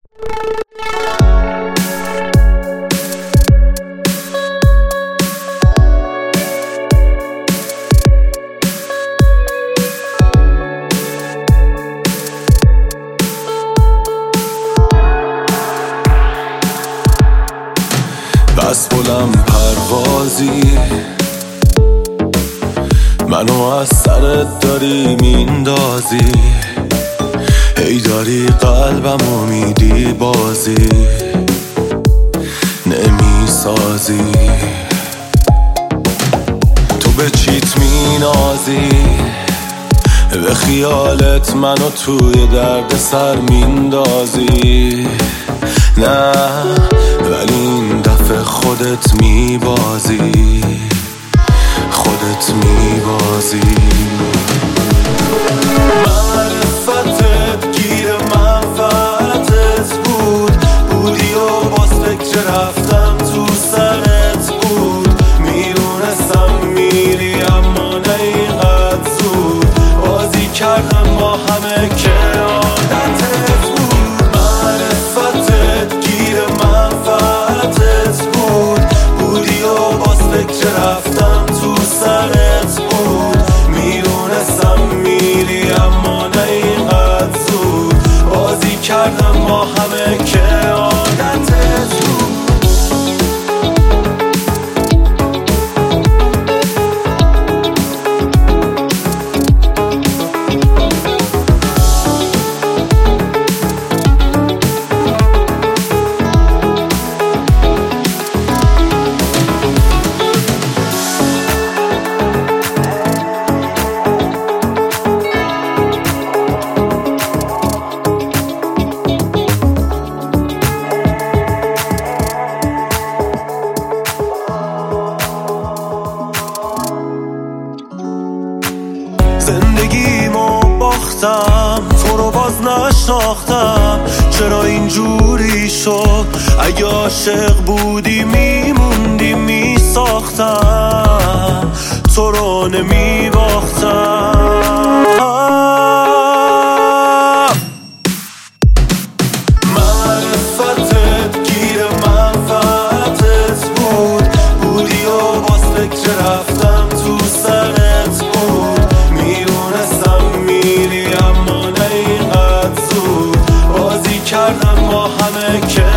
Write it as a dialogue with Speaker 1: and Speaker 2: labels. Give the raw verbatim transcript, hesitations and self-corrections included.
Speaker 1: بس بلند پروازی منو از سرت داری میندازی، هی داری قلبمو میدی بازی نمیسازی. تو به چیت مینازی، به خیالت منو توی درد سر میندازی. نه ولی این دفعه خودت میبازی، خودت میبازی. معرفتت گیر منفعتت بود، بودی و باز فکر رفتم تو سرت بود. میدونستم میری اما نه اینقدر زود، بازی کردم با همه که عادتت بود. معرفتت گیر منفعتت بود، بودی و باز فکر رفتم تو سرت بود. میدونستم میری اما نه اینقدر زود، بازی کردم با همه که عادتت بود. زندگیمو باختم، تو رو باز نشناختم. چرا اینجوری شد؟ اگه عاشق بودی میموندی میساختم، تو رو نمیباختم. معرفتت گیر منفعتت بود، بودی و باز فکر رفتم تو سرت بود. میدونستم میری اما نه اینقدر زود، بازی کردم با همه که